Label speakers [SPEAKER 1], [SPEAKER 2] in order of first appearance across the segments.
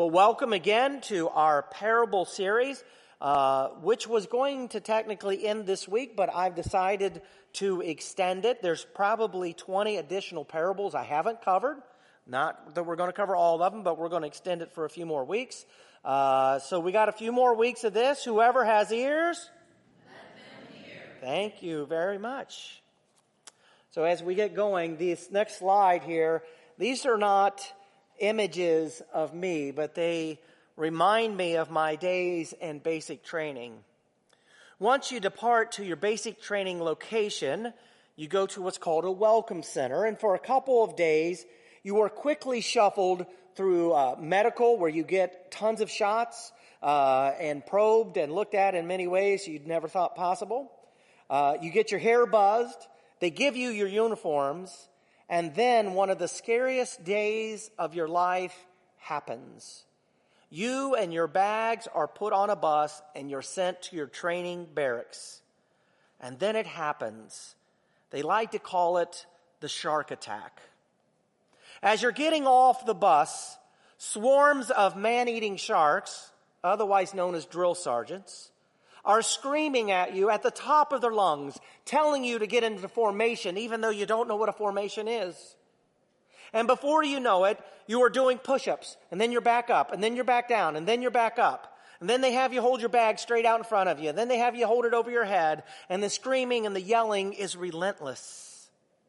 [SPEAKER 1] Well, welcome again to our parable series, which was going to technically end this week, but I've decided to extend it. There's probably 20 additional parables I haven't covered. Not that we're going to cover all of them, but we're going to extend it for a few more weeks. So we got a few more weeks of this. Whoever has ears, let them hear. Thank you very much. So as we get going, this next slide here, these are not images of me, but they remind me of my days in basic training. Once you depart to your basic training location, you go to what's called a welcome center, and for a couple of days, you are quickly shuffled through medical, where you get tons of shots and probed and looked at in many ways you'd never thought possible. You get your hair buzzed. They give you your uniforms. And then one of the scariest days of your life happens. You and your bags are put on a bus and you're sent to your training barracks. And then it happens. They like to call it the shark attack. As you're getting off the bus, swarms of man-eating sharks, otherwise known as drill sergeants, are screaming at you at the top of their lungs, telling you to get into formation, even though you don't know what a formation is. And before you know it, you are doing push-ups, and then you're back up, and then you're back down, and then you're back up. And then they have you hold your bag straight out in front of you, and then they have you hold it over your head, and the screaming and the yelling is relentless.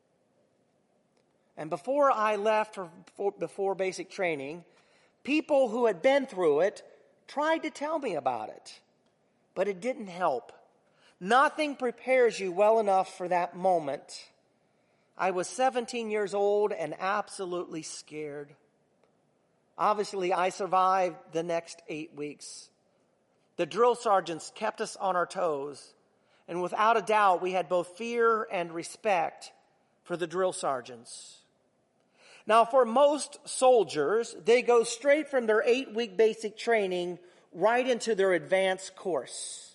[SPEAKER 1] And before I left before basic training, people who had been through it tried to tell me about it. But it didn't help. Nothing prepares you well enough for that moment. I was 17 years old and absolutely scared. Obviously, I survived the next 8 weeks. The drill sergeants kept us on our toes. And without a doubt, we had both fear and respect for the drill sergeants. Now, for most soldiers, they go straight from their 8-week basic training right into their advanced course.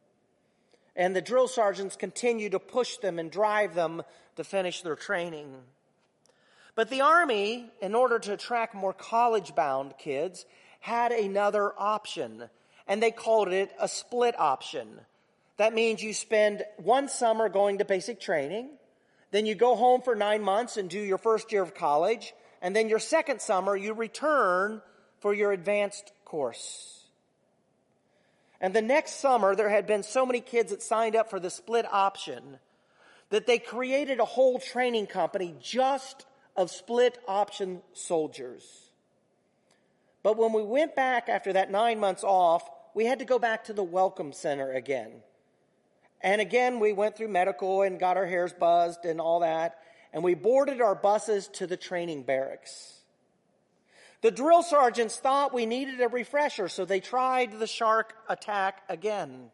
[SPEAKER 1] And the drill sergeants continue to push them and drive them to finish their training. But the Army, in order to attract more college-bound kids, had another option. And they called it a split option. That means you spend one summer going to basic training, then you go home for 9 months and do your first year of college, and then your second summer you return for your advanced course. And the next summer, there had been so many kids that signed up for the split option that they created a whole training company just of split option soldiers. But when we went back after that 9 months off, we had to go back to the welcome center again. And again, we went through medical and got our hairs buzzed and all that. And we boarded our buses to the training barracks. The drill sergeants thought we needed a refresher, so they tried the shark attack again.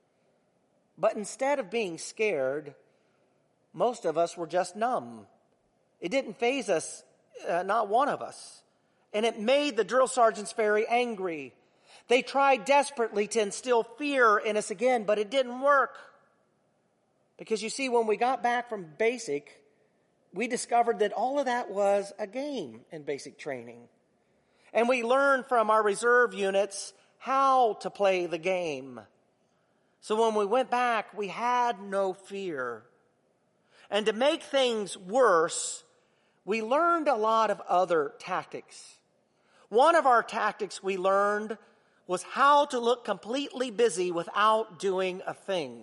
[SPEAKER 1] But instead of being scared, most of us were just numb. It didn't faze us, not one of us. And it made the drill sergeants very angry. They tried desperately to instill fear in us again, but it didn't work. Because you see, when we got back from basic, we discovered that all of that was a game in basic training. And we learned from our reserve units how to play the game. So when we went back, we had no fear. And to make things worse, we learned a lot of other tactics. One of our tactics we learned was how to look completely busy without doing a thing.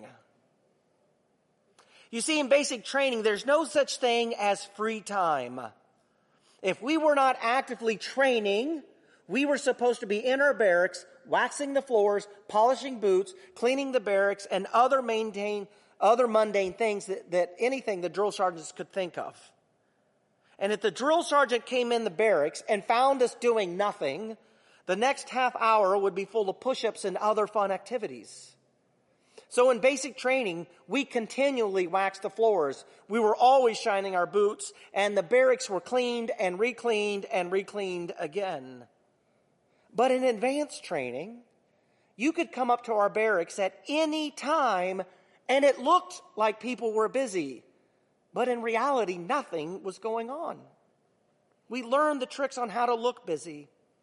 [SPEAKER 1] You see, in basic training, there's no such thing as free time. If we were not actively training, we were supposed to be in our barracks, waxing the floors, polishing boots, cleaning the barracks, and other mundane things that anything the drill sergeants could think of. And if the drill sergeant came in the barracks and found us doing nothing, the next half hour would be full of push-ups and other fun activities. So in basic training, we continually waxed the floors. We were always shining our boots, and the barracks were cleaned and recleaned again. But in advanced training, you could come up to our barracks at any time, and it looked like people were busy. But in reality, nothing was going on. We learned the tricks on how to look busy.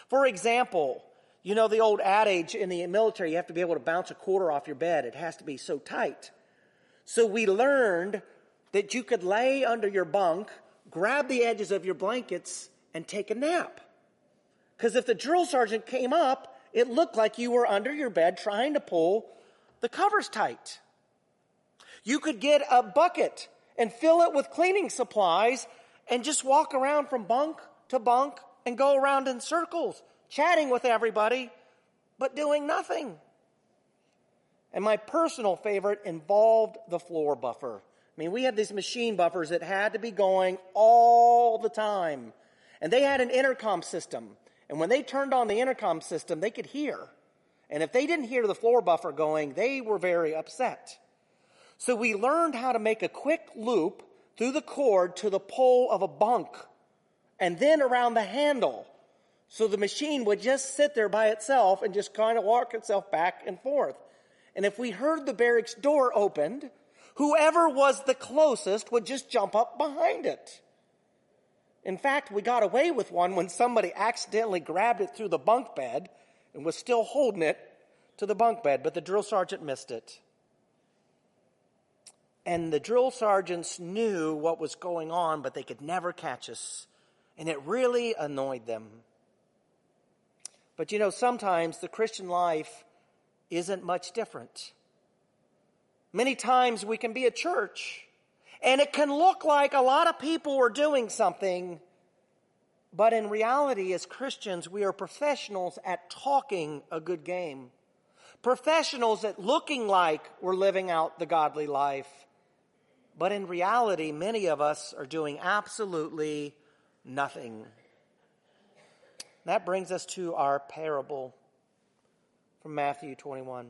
[SPEAKER 1] For example, you know the old adage in the military, you have to be able to bounce a quarter off your bed. It has to be so tight. So we learned that you could lay under your bunk, grab the edges of your blankets, and take a nap. Because if the drill sergeant came up, it looked like you were under your bed trying to pull the covers tight. You could get a bucket and fill it with cleaning supplies and just walk around from bunk to bunk and go around in circles, chatting with everybody, but doing nothing. And my personal favorite involved the floor buffer. I mean, we had these machine buffers that had to be going all the time. And they had an intercom system. And when they turned on the intercom system, they could hear. And if they didn't hear the floor buffer going, they were very upset. So we learned how to make a quick loop through the cord to the pole of a bunk and then around the handle. So the machine would just sit there by itself and just kind of walk itself back and forth. And if we heard the barracks door opened, whoever was the closest would just jump up behind it. In fact, we got away with one when somebody accidentally grabbed it through the bunk bed and was still holding it to the bunk bed, but the drill sergeant missed it. And the drill sergeants knew what was going on, but they could never catch us. And it really annoyed them. But you know, sometimes the Christian life isn't much different. Many times we can be a church, and it can look like a lot of people are doing something, but in reality, as Christians, we are professionals at talking a good game. Professionals at looking like we're living out the godly life. But in reality, many of us are doing absolutely nothing. That brings us to our parable from Matthew 21.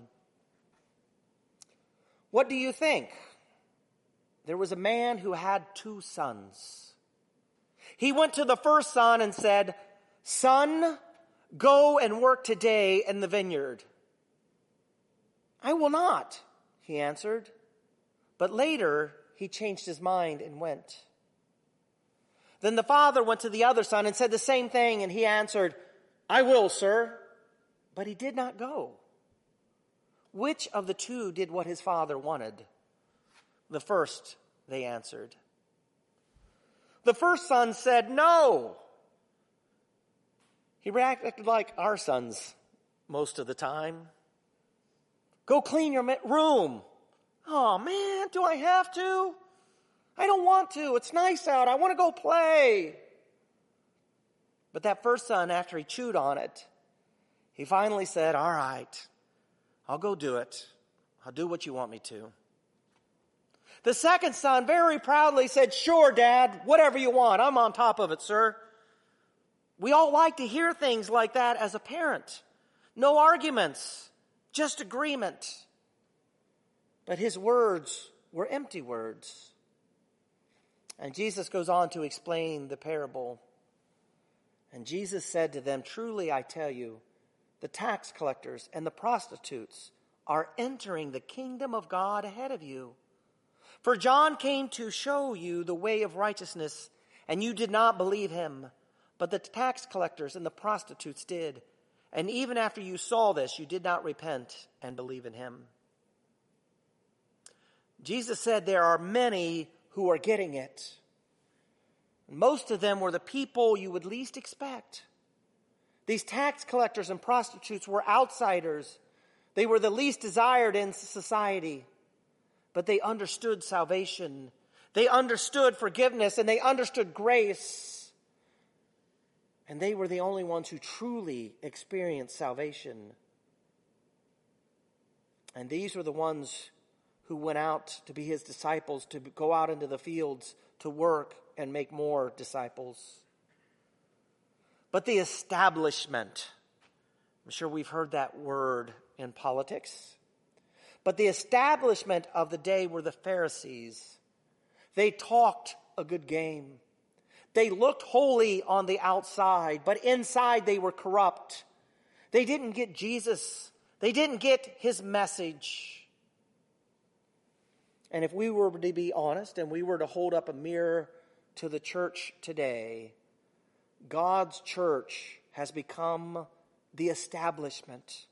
[SPEAKER 1] What do you think? There was a man who had 2 sons. He went to the first son and said, "Son, go and work today in the vineyard." "I will not," he answered. But later, he changed his mind and went. Then the father went to the other son and said the same thing, and he answered, "I will, sir." But he did not go. Which of the 2 did what his father wanted? The first, they answered. The first son said, "No." He reacted like our sons most of the time. "Go clean your room." "Oh man, do I have to? I don't want to. It's nice out. I want to go play." But that first son, after he chewed on it, he finally said, "All right, I'll go do it. I'll do what you want me to." The second son very proudly said, "Sure, Dad, whatever you want. I'm on top of it, sir." We all like to hear things like that as a parent. No arguments, just agreement. But his words were empty words. And Jesus goes on to explain the parable. And Jesus said to them, "Truly I tell you, the tax collectors and the prostitutes are entering the kingdom of God ahead of you. For John came to show you the way of righteousness, and you did not believe him. But the tax collectors and the prostitutes did. And even after you saw this, you did not repent and believe in him." Jesus said there are many who are getting it. Most of them were the people you would least expect. These tax collectors and prostitutes were outsiders. They were the least desired in society. But they understood salvation. They understood forgiveness, and they understood grace. And they were the only ones who truly experienced salvation. And these were the ones who went out to be his disciples, to go out into the fields, to work and make more disciples. But the establishment, I'm sure we've heard that word in politics, but the establishment of the day were the Pharisees. They talked a good game. They looked holy on the outside, but inside they were corrupt. They didn't get Jesus. They didn't get his message. And if we were to be honest and we were to hold up a mirror to the church today, God's church has become the establishment.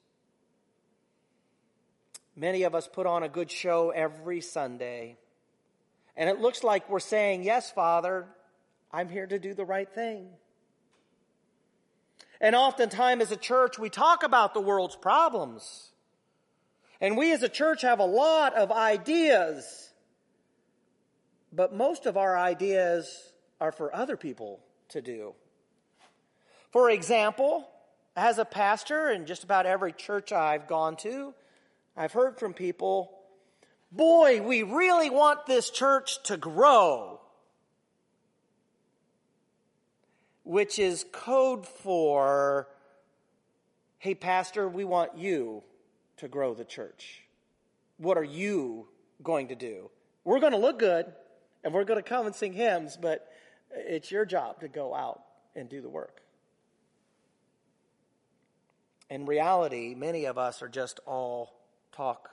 [SPEAKER 1] Many of us put on a good show every Sunday. And it looks like we're saying, yes, Father, I'm here to do the right thing. And oftentimes as a church, we talk about the world's problems. And we as a church have a lot of ideas. But most of our ideas are for other people to do. For example, as a pastor in just about every church I've gone to, I've heard from people, boy, we really want this church to grow. Which is code for, hey, pastor, we want you to grow the church. What are you going to do? We're going to look good, and we're going to come and sing hymns, but it's your job to go out and do the work. In reality, many of us are just all talk.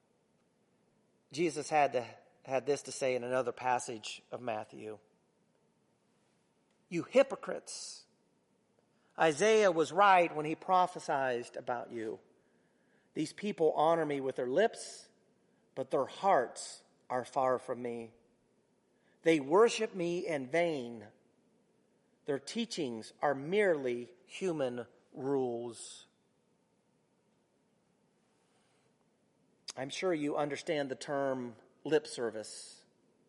[SPEAKER 1] Jesus had this to say in another passage of Matthew. You hypocrites. Isaiah was right when he prophesied about you. These people honor me with their lips, but their hearts are far from me. They worship me in vain. Their teachings are merely human rules. I'm sure you understand the term lip service.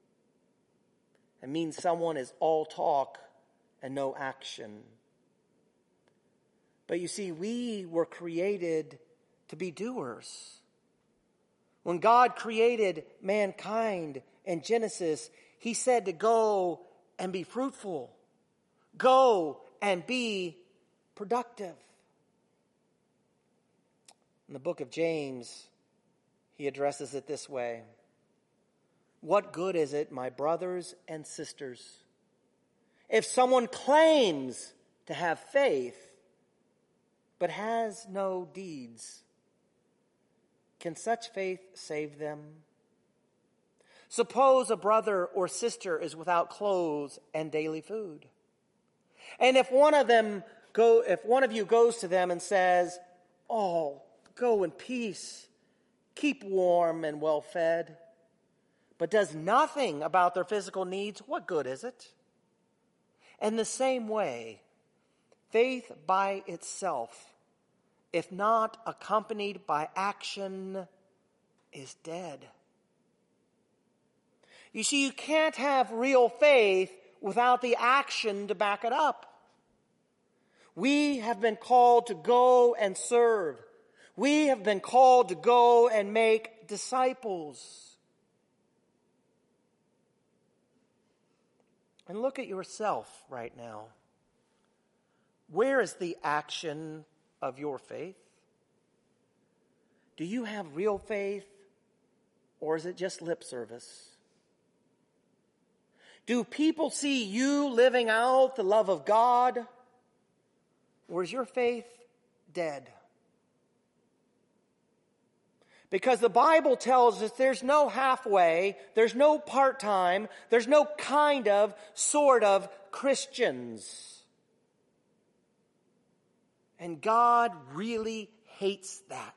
[SPEAKER 1] It means someone is all talk and no action. But you see, we were created to be doers. When God created mankind in Genesis, he said to go and be fruitful. Go and be productive. In the book of James, he addresses it this way. What good is it, my brothers and sisters, if someone claims to have faith but has no deeds? Can such faith save them? Suppose a brother or sister is without clothes and daily food. And if one of you goes to them and says, "Oh, go in peace, keep warm and well fed," but does nothing about their physical needs, what good is it? In the same way, faith by itself, if not accompanied by action, is dead. You see, you can't have real faith without the action to back it up. We have been called to go and serve. We have been called to go and make disciples. And look at yourself right now. Where is the action of your faith? Do you have real faith, or is it just lip service? Do people see you living out the love of God, or is your faith dead? Because the Bible tells us there's no halfway, there's no part-time, there's no kind of, sort of Christians. And God really hates that.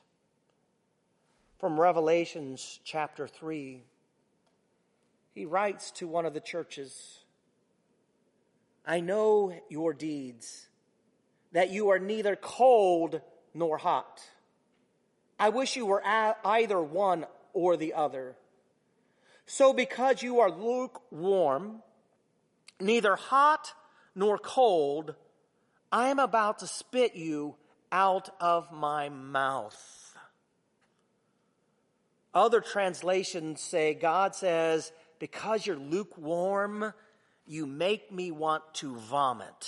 [SPEAKER 1] From Revelation chapter 3, he writes to one of the churches, I know your deeds, that you are neither cold nor hot. I wish you were either one or the other. So because you are lukewarm, neither hot nor cold, I am about to spit you out of my mouth. Other translations say, God says, because you're lukewarm, you make me want to vomit.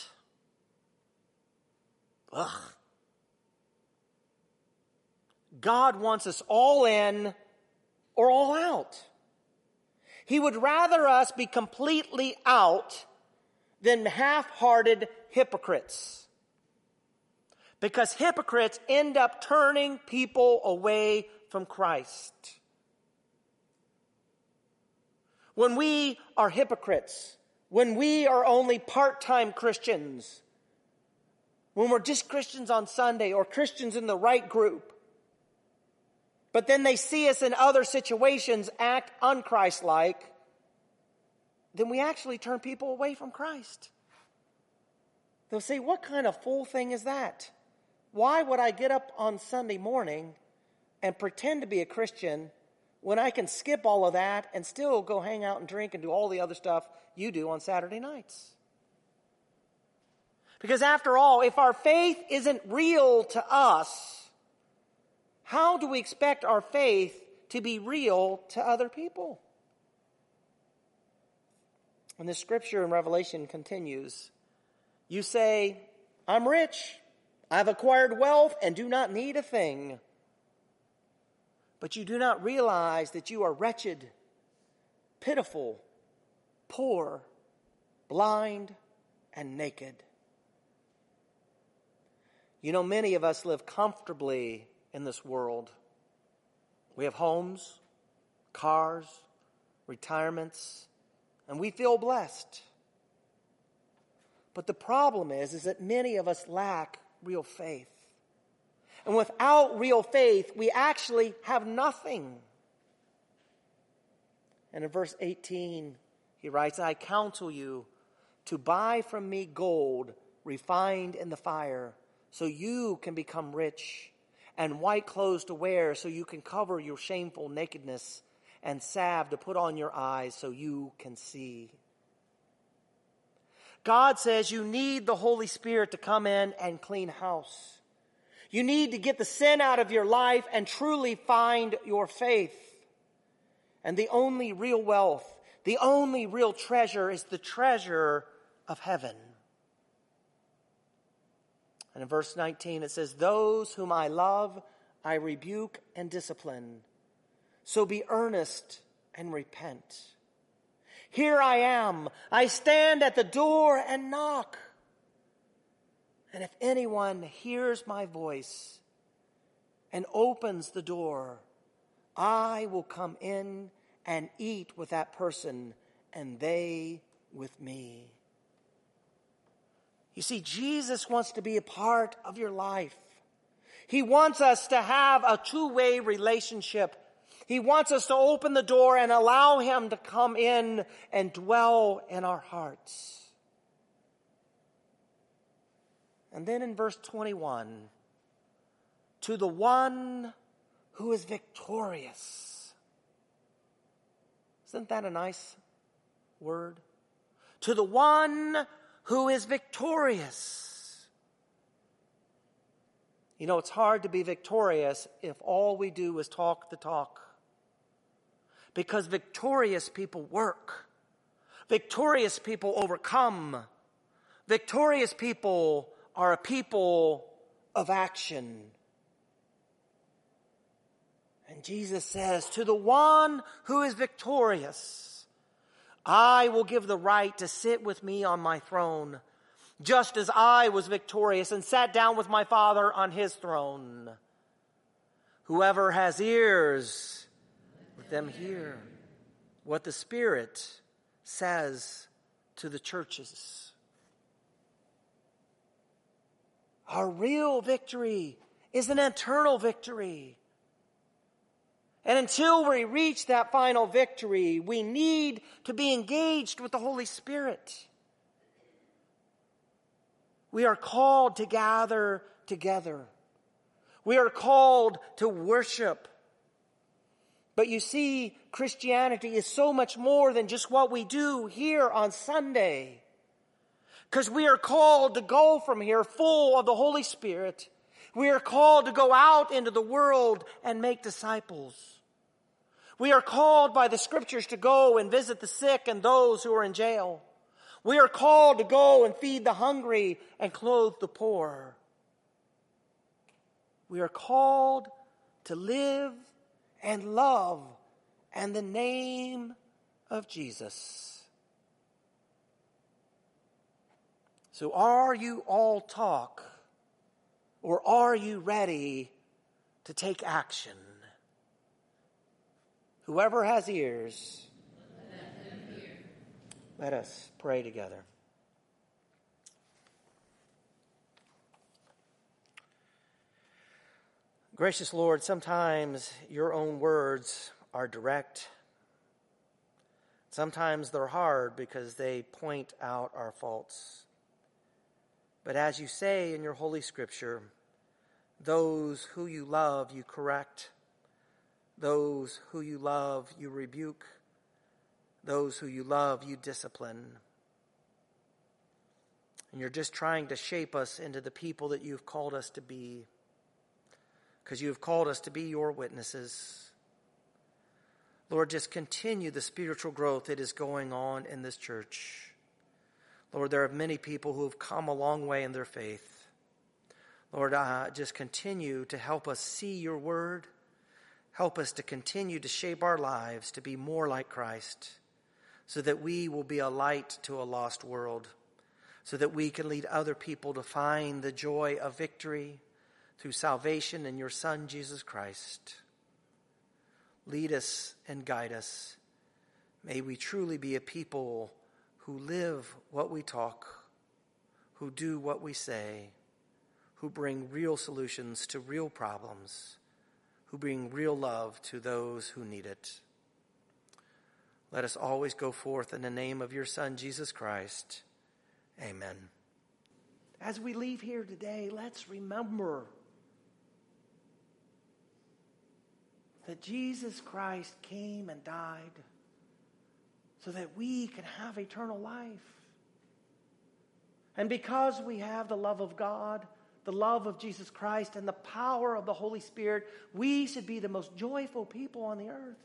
[SPEAKER 1] Ugh. God wants us all in or all out. He would rather us be completely out than half-hearted hypocrites. Because hypocrites end up turning people away from Christ. When we are hypocrites, when we are only part-time Christians, when we're just Christians on Sunday or Christians in the right group, but then they see us in other situations act unchristlike, then we actually turn people away from Christ. They'll say, what kind of fool thing is that? Why would I get up on Sunday morning and pretend to be a Christian when I can skip all of that and still go hang out and drink and do all the other stuff you do on Saturday nights? Because after all, if our faith isn't real to us, how do we expect our faith to be real to other people? And the scripture in Revelation continues. You say, I'm rich, I've acquired wealth, and do not need a thing. But you do not realize that you are wretched, pitiful, poor, blind, and naked. You know, many of us live comfortably in this world. We have homes, cars, retirements, and we feel blessed. But the problem is that many of us lack real faith. And without real faith, we actually have nothing. And in verse 18, he writes, I counsel you to buy from me gold refined in the fire, so you can become rich, and white clothes to wear so you can cover your shameful nakedness, and salve to put on your eyes so you can see. God says you need the Holy Spirit to come in and clean house. You need to get the sin out of your life and truly find your faith. And the only real wealth, the only real treasure is the treasure of heaven. And in verse 19 it says, those whom I love, I rebuke and discipline. So be earnest and repent. Here I am. I stand at the door and knock. And if anyone hears my voice and opens the door, I will come in and eat with that person, and they with me. You see, Jesus wants to be a part of your life. He wants us to have a two-way relationship. He wants us to open the door and allow him to come in and dwell in our hearts. And then in verse 21, to the one who is victorious. Isn't that a nice word? To the one who is victorious. You know, it's hard to be victorious if all we do is talk the talk. Because victorious people work. Victorious people overcome. Victorious people are a people of action. And Jesus says, to the one who is victorious, I will give the right to sit with me on my throne, just as I was victorious and sat down with my Father on his throne. Whoever has ears, let them hear what the Spirit says to the churches. Our real victory is an eternal victory. And until we reach that final victory, we need to be engaged with the Holy Spirit. We are called to gather together. We are called to worship. But you see, Christianity is so much more than just what we do here on Sunday. Because we are called to go from here full of the Holy Spirit. We are called to go out into the world and make disciples. We are called by the Scriptures to go and visit the sick and those who are in jail. We are called to go and feed the hungry and clothe the poor. We are called to live and love in the name of Jesus. So are you all talk, or are you ready to take action? Whoever has ears, let them hear. Let us pray together. Gracious Lord, sometimes your own words are direct. Sometimes they're hard because they point out our faults. But as you say in your Holy Scripture, those who you love, you correct. Those who you love, you rebuke. Those who you love, you discipline. And you're just trying to shape us into the people that you've called us to be, because you have called us to be your witnesses. Lord, just continue the spiritual growth that is going on in this church. Lord, there are many people who have come a long way in their faith. Lord, just continue to help us see your word. Help us to continue to shape our lives to be more like Christ, so that we will be a light to a lost world, so that we can lead other people to find the joy of victory through salvation in your Son, Jesus Christ. Lead us and guide us. May we truly be a people who live what we talk, who do what we say, who bring real solutions to real problems, who bring real love to those who need it. Let us always go forth in the name of your Son, Jesus Christ. Amen. As we leave here today, let's remember that Jesus Christ came and died so that we can have eternal life. And because we have the love of God, the love of Jesus Christ, and the power of the Holy Spirit, we should be the most joyful people on the earth.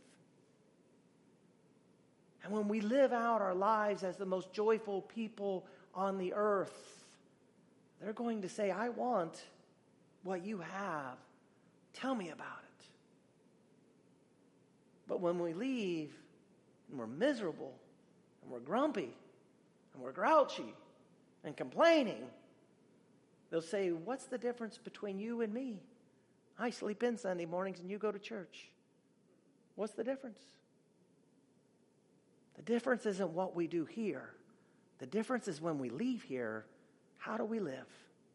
[SPEAKER 1] And when we live out our lives as the most joyful people on the earth, they're going to say, I want what you have. Tell me about it. But when we leave and we're miserable and we're grumpy and we're grouchy and complaining, they'll say, what's the difference between you and me? I sleep in Sunday mornings and you go to church. What's the difference? The difference isn't what we do here. The difference is when we leave here, how do we live?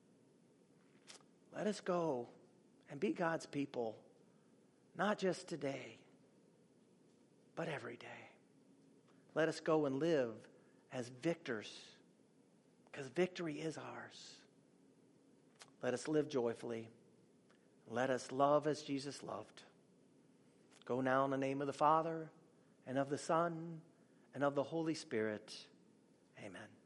[SPEAKER 1] Let us go and be God's people, not just today, but every day. Let us go and live as victors, because victory is ours. Let us live joyfully. Let us love as Jesus loved. Go now in the name of the Father, and of the Son, and of the Holy Spirit. Amen.